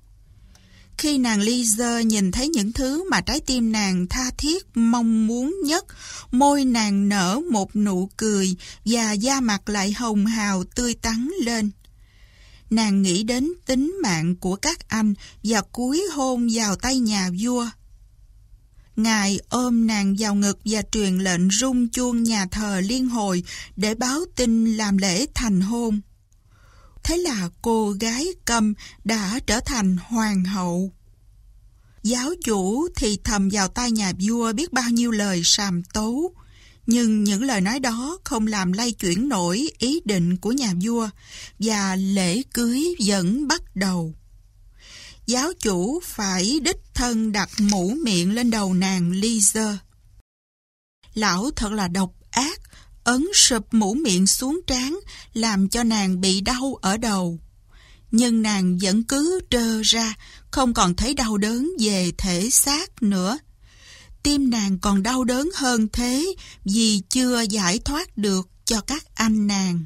Speaker 1: Khi nàng Lise nhìn thấy những thứ mà trái tim nàng tha thiết mong muốn nhất, môi nàng nở một nụ cười và da mặt lại hồng hào tươi tắn lên. Nàng nghĩ đến tính mạng của các anh và cúi hôn vào tay nhà vua. Ngài ôm nàng vào ngực và truyền lệnh rung chuông nhà thờ liên hồi để báo tin làm lễ thành hôn. Thế là cô gái Câm đã trở thành hoàng hậu. Giáo chủ thì thầm vào tai nhà vua biết bao nhiêu lời sàm tấu, nhưng những lời nói đó không làm lay chuyển nổi ý định của nhà vua, và lễ cưới vẫn bắt đầu. Giáo chủ phải đích thân đặt mũ miệng lên đầu nàng Lise. Lão thật là độc ác, ấn sụp mũ miệng xuống trán, làm cho nàng bị đau ở đầu. Nhưng nàng vẫn cứ trơ ra, không còn thấy đau đớn về thể xác nữa. Tim nàng còn đau đớn hơn thế, vì chưa giải thoát được cho các anh nàng.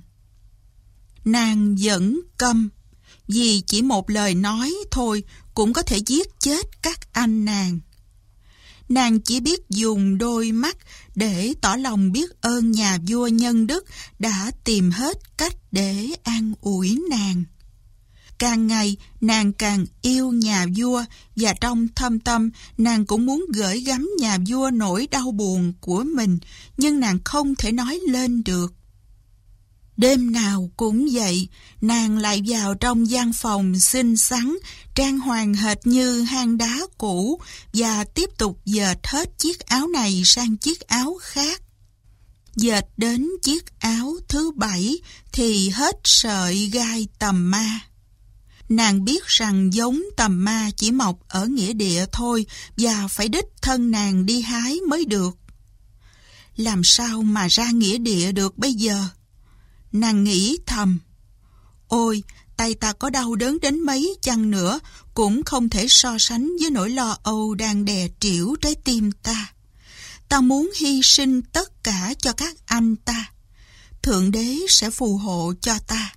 Speaker 1: Nàng vẫn câm, vì chỉ một lời nói thôi cũng có thể giết chết các anh nàng. Nàng chỉ biết dùng đôi mắt để tỏ lòng biết ơn nhà vua nhân đức đã tìm hết cách để an ủi nàng. Càng ngày, nàng càng yêu nhà vua, và trong thâm tâm, nàng cũng muốn gửi gắm nhà vua nỗi đau buồn của mình, nhưng nàng không thể nói lên được. Đêm nào cũng vậy, nàng lại vào trong gian phòng xinh xắn, trang hoàng hệt như hang đá cũ, và tiếp tục dệt hết chiếc áo này sang chiếc áo khác. Dệt đến chiếc áo thứ bảy thì hết sợi gai tầm ma. Nàng biết rằng giống tầm ma chỉ mọc ở nghĩa địa thôi, và phải đích thân nàng đi hái mới được. Làm sao mà ra nghĩa địa được bây giờ? Nàng nghĩ thầm, ôi, tay ta có đau đớn đến mấy chăng nữa, cũng không thể so sánh với nỗi lo âu đang đè trĩu trái tim ta. Ta muốn hy sinh tất cả cho các anh ta. Thượng đế sẽ phù hộ cho ta.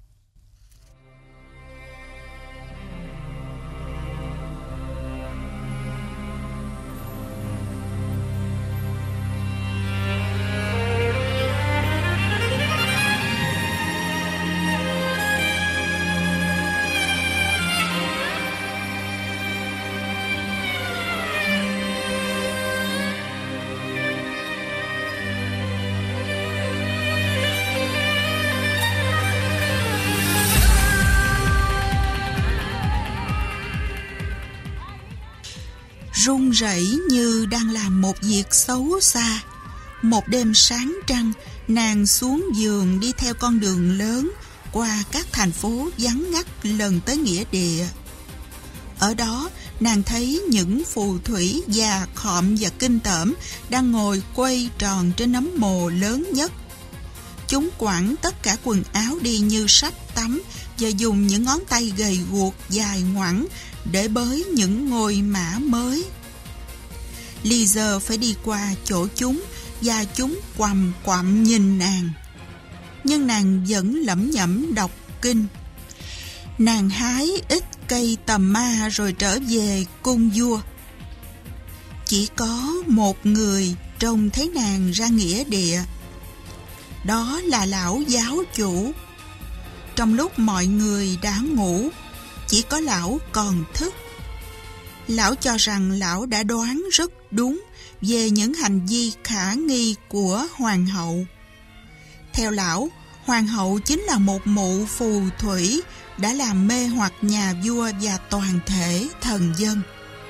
Speaker 1: Run rẩy như đang làm một việc xấu xa. Một đêm sáng trăng, nàng xuống giường đi theo con đường lớn qua các thành phố vắng ngắt lần tới nghĩa địa. Ở đó, nàng thấy những phù thủy già khọm và kinh tởm đang ngồi quay tròn trên nấm mồ lớn nhất. Chúng quẳng tất cả quần áo đi như sắp tắm và dùng những ngón tay gầy guộc dài ngoẵng để bới những ngôi mã mới. Lisa phải đi qua chỗ chúng, và chúng quằm quặm nhìn nàng. Nhưng nàng vẫn lẩm nhẩm đọc kinh. Nàng hái ít cây tầm ma rồi trở về cung vua. Chỉ có một người trông thấy nàng ra nghĩa địa. Đó là lão giáo chủ. Trong lúc mọi người đã ngủ, chỉ có lão còn thức. Lão cho rằng lão đã đoán rất đúng về những hành vi khả nghi của hoàng hậu. Theo lão, hoàng hậu chính là một mụ phù thủy đã làm mê hoặc nhà vua và toàn thể thần dân.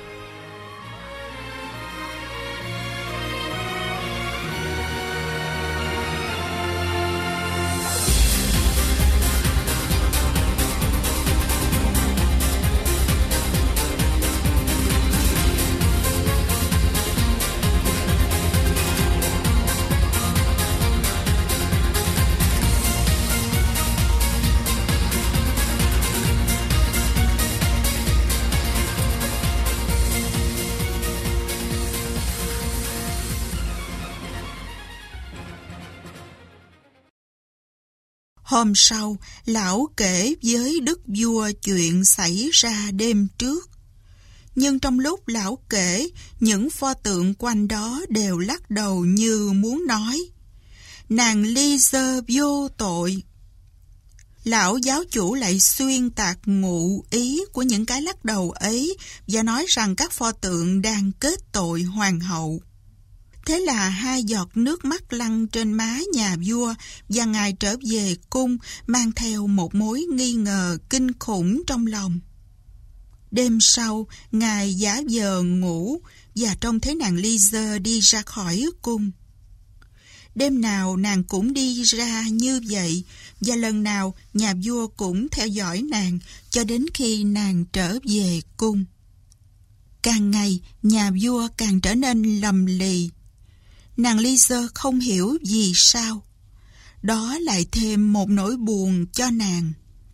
Speaker 1: Hôm sau, lão kể với đức vua chuyện xảy ra đêm trước. Nhưng trong lúc lão kể, những pho tượng quanh đó đều lắc đầu như muốn nói: nàng Lisa vô tội. Lão giáo chủ lại xuyên tạc ngụ ý của những cái lắc đầu ấy và nói rằng các pho tượng đang kết tội hoàng hậu. Thế là hai giọt nước mắt lăn trên má nhà vua, và ngài trở về cung mang theo một mối nghi ngờ kinh khủng trong lòng. Đêm sau, ngài giả vờ ngủ và trông thấy nàng Lisa đi ra khỏi cung. Đêm nào nàng cũng đi ra như vậy, và lần nào nhà vua cũng theo dõi nàng cho đến khi nàng trở về cung. Càng ngày, nhà vua càng trở nên lầm lì. Nàng Lisa không hiểu vì sao. Đó lại thêm một nỗi buồn cho nàng.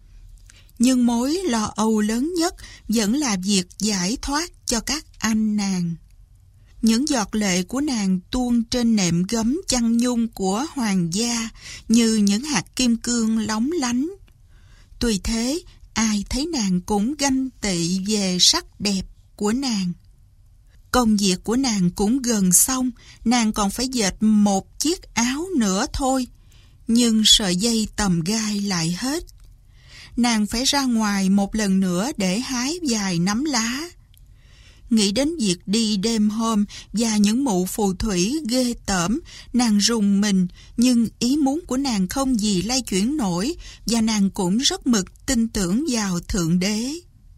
Speaker 1: Nhưng mối lo âu lớn nhất vẫn là việc giải thoát cho các anh nàng. Những giọt lệ của nàng tuôn trên nệm gấm chăn nhung của hoàng gia như những hạt kim cương lóng lánh. Tuy thế, ai thấy nàng cũng ganh tị về sắc đẹp của nàng. Công việc của nàng cũng gần xong, nàng còn phải dệt một chiếc áo nữa thôi. Nhưng sợi dây tầm gai lại hết. nàng phải ra ngoài một lần nữa để hái vài nắm lá. Nghĩ đến việc đi đêm hôm và những mụ phù thủy ghê tởm, nàng rùng mình, nhưng ý muốn của nàng không gì lay chuyển nổi, và nàng cũng rất mực tin tưởng vào Thượng Đế.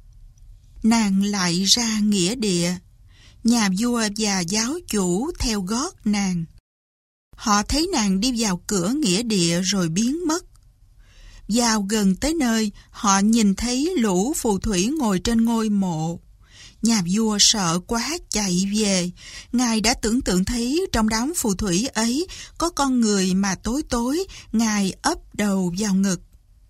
Speaker 1: Nàng lại ra nghĩa địa. Nhà vua và giáo chủ theo gót nàng. Họ thấy nàng đi vào cửa nghĩa địa rồi biến mất. Vào gần tới nơi, họ nhìn thấy lũ phù thủy ngồi trên ngôi mộ. Nhà vua sợ quá chạy về. Ngài đã tưởng tượng thấy trong đám phù thủy ấy có con người mà tối tối Ngài ấp đầu vào ngực.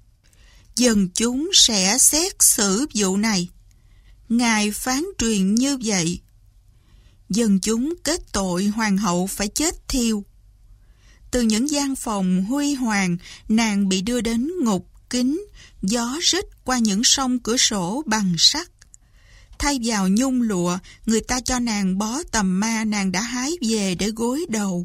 Speaker 1: Dân chúng sẽ xét xử vụ này. Ngài phán truyền như vậy. Dân chúng kết tội hoàng hậu phải chết thiêu. Từ những gian phòng huy hoàng, nàng bị đưa đến ngục kín, gió rít qua những song cửa sổ bằng sắt. Thay vào nhung lụa, người ta cho nàng bó tầm ma nàng đã hái về để gối đầu.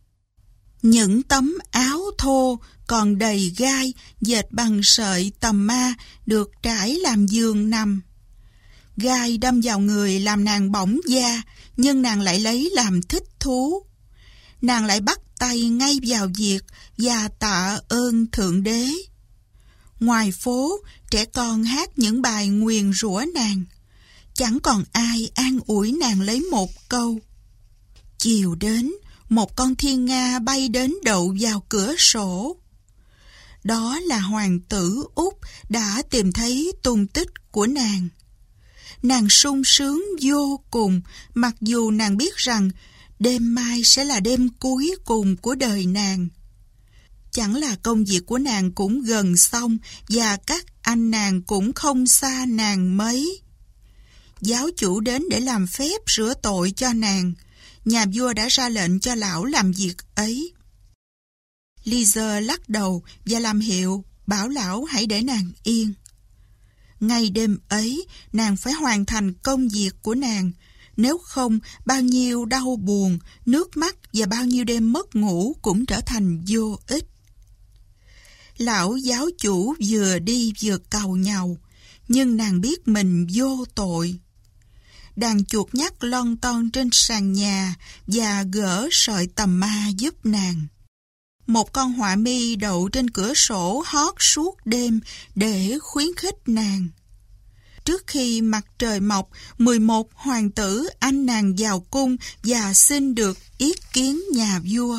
Speaker 1: Những tấm áo thô còn đầy gai, dệt bằng sợi tầm ma, được trải làm giường nằm. Gai đâm vào người làm nàng bỏng da, nhưng nàng lại lấy làm thích thú. Nàng lại bắt tay ngay vào việc và tạ ơn Thượng Đế. Ngoài phố, trẻ con hát những bài nguyền rủa nàng. Chẳng còn ai an ủi nàng lấy một câu. Chiều đến, một con thiên nga bay đến đậu vào cửa sổ. Đó là hoàng tử Úc đã tìm thấy tung tích của nàng. Nàng sung sướng vô cùng, mặc dù nàng biết rằng đêm mai sẽ là đêm cuối cùng của đời nàng. Chẳng là công việc của nàng cũng gần xong, và các anh nàng cũng không xa nàng mấy. Giáo chủ đến để làm phép rửa tội cho nàng. Nhà vua đã ra lệnh cho lão làm việc ấy. Lisa lắc đầu và làm hiệu, bảo lão hãy để nàng yên. Ngay đêm ấy, nàng phải hoàn thành công việc của nàng. Nếu không, bao nhiêu đau buồn, nước mắt và bao nhiêu đêm mất ngủ cũng trở thành vô ích. Lão giáo chủ vừa đi vừa càu nhàu, nhưng nàng biết mình vô tội. Đàn chuột nhắt lon ton trên sàn nhà và gỡ sợi tầm ma giúp nàng. Một con họa mi đậu trên cửa sổ hót suốt đêm để khuyến khích nàng. Trước khi mặt trời mọc, mười một hoàng tử anh nàng vào cung và xin được ý kiến nhà vua.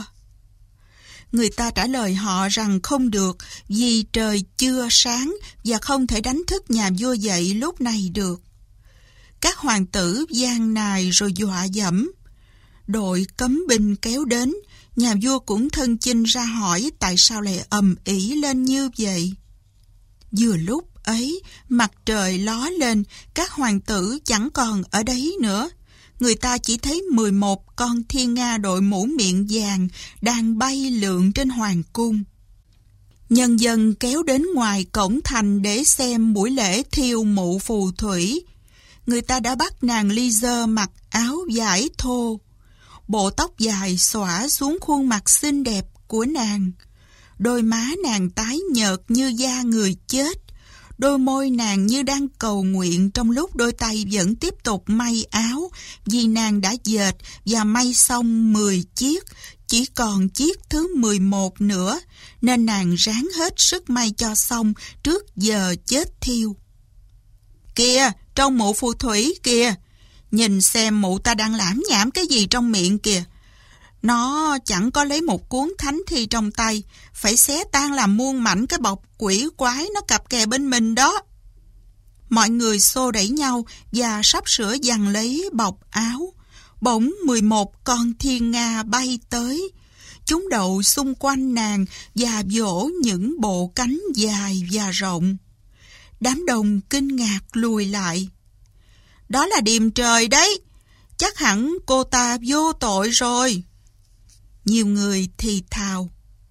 Speaker 1: Người ta trả lời họ rằng không được vì trời chưa sáng và không thể đánh thức nhà vua dậy lúc này được. Các hoàng tử gian nài rồi dọa dẫm. Đội cấm binh kéo đến, nhà vua cũng thân chinh ra hỏi tại sao lại ầm ĩ lên như vậy. Vừa lúc ấy, mặt trời ló lên, các hoàng tử chẳng còn ở đấy nữa. Người ta chỉ thấy mười một con thiên nga đội mũ miệng vàng đang bay lượn trên hoàng cung. Nhân dân kéo đến ngoài cổng thành để xem buổi lễ thiêu mụ phù thủy. Người ta đã bắt nàng Lisa mặc áo vải thô. Bộ tóc dài xõa xuống khuôn mặt xinh đẹp của nàng. Đôi má nàng tái nhợt như da người chết. Đôi môi nàng như đang cầu nguyện trong lúc đôi tay vẫn tiếp tục may áo, vì nàng đã dệt và may xong mười chiếc, chỉ còn chiếc thứ mười một nữa, nên nàng ráng hết sức may cho xong trước giờ chết thiêu. Kìa, trong mụ phù thủy kìa, nhìn xem mụ ta đang lảm nhảm cái gì trong miệng kìa. Nó chẳng có lấy một cuốn thánh thi trong tay, phải xé tan làm muôn mảnh cái bọc quỷ quái nó cặp kè bên mình đó. Mọi người xô đẩy nhau và sắp sửa giằng lấy bọc áo. Bỗng mười một con thiên nga bay tới. Chúng đậu xung quanh nàng và vỗ những bộ cánh dài và rộng. Đám đông kinh ngạc lùi lại. Đó là điềm trời đấy, chắc hẳn cô ta vô tội rồi. Nhiều người thì thào.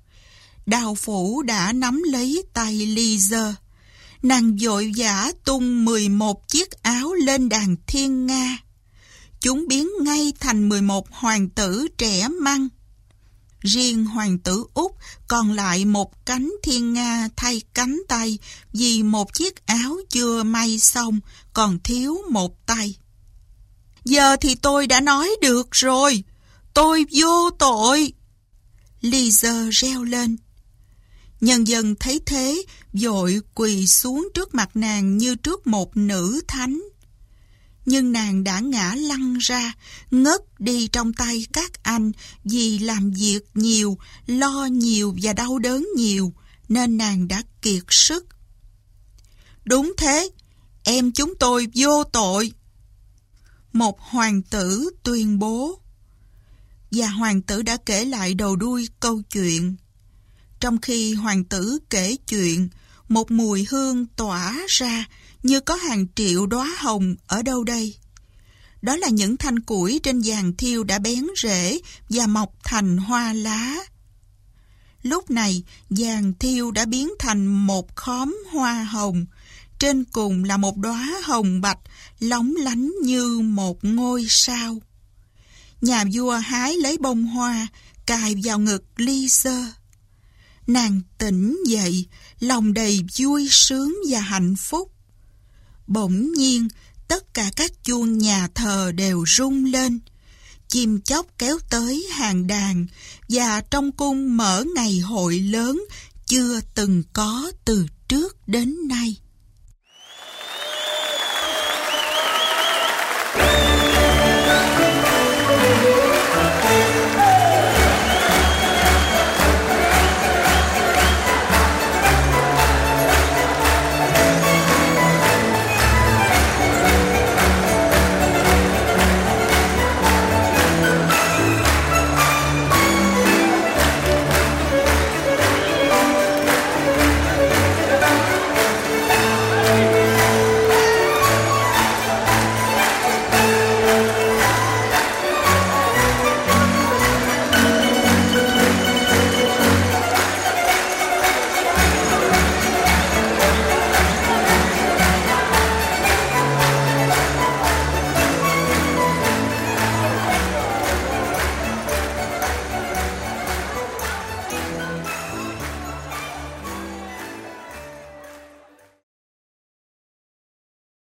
Speaker 1: Đao phủ đã nắm lấy tay Lisa. Nàng vội vã tung mười một chiếc áo lên đàn thiên nga. Chúng biến ngay thành mười một hoàng tử trẻ măng. Riêng hoàng tử Úc còn lại một cánh thiên nga thay cánh tay vì một chiếc áo chưa may xong còn thiếu một tay. Giờ thì tôi đã nói được rồi, tôi vô tội. Lisa reo lên. Nhân dân thấy thế, vội quỳ xuống trước mặt nàng như trước một nữ thánh. Nhưng nàng đã ngã lăn ra, ngất đi trong tay các anh vì làm việc nhiều, lo nhiều và đau đớn nhiều, nên nàng đã kiệt sức. Đúng thế, em chúng tôi vô tội. Một hoàng tử tuyên bố. Và hoàng tử đã kể lại đầu đuôi câu chuyện. Trong khi hoàng tử kể chuyện, một mùi hương tỏa ra như có hàng triệu đóa hồng ở đâu đây. Đó là những thanh củi trên giàn thiêu đã bén rễ và mọc thành hoa lá. Lúc này, giàn thiêu đã biến thành một khóm hoa hồng. Trên cùng là một đóa hồng bạch, lóng lánh như một ngôi sao. Nhà vua hái lấy bông hoa, cài vào ngực Lisa. Nàng tỉnh dậy, lòng đầy vui sướng và hạnh phúc. Bỗng nhiên, tất cả các chuông nhà thờ đều rung lên. Chim chóc kéo tới hàng đàn, và trong cung mở ngày hội lớn chưa từng có từ trước đến nay.